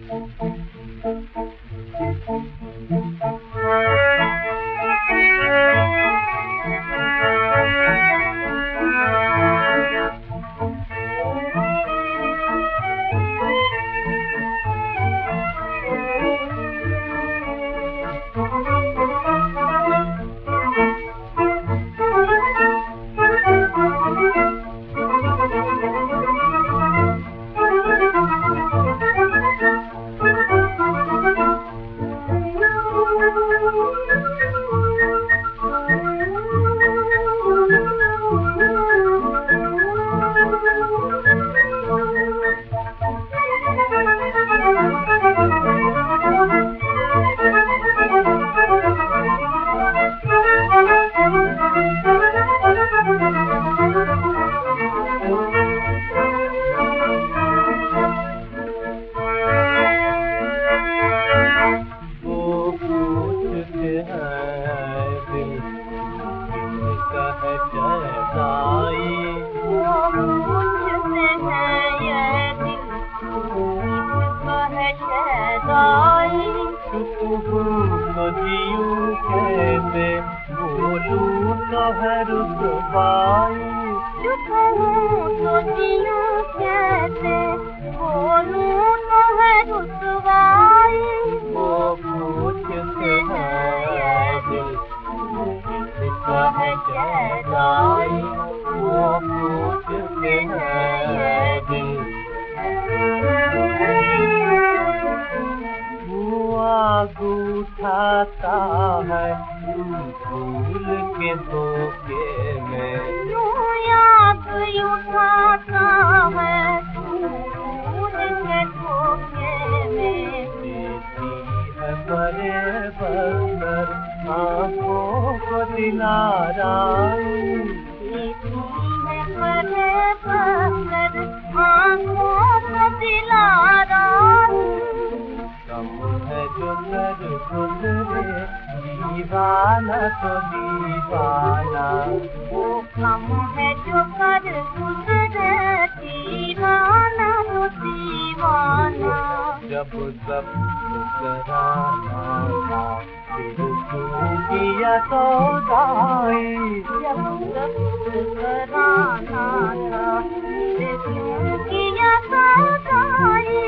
उठाता है फूल के बोके में, याद उठाता है फूल के बोके में। देती है बड़े बंदर आँखों को दिलाराई, देती है बड़े बंदर आँखों को दिलाराई। कम है जो कर गुजरे दीवाना तो दीवाना, वो कम है जो कर गुजरे दीवाना तो दीवाना। जब जब्त कराना था फिर क्यों किया सौदाई, जब जब्त कराना था फिर क्यों किया सौदाई।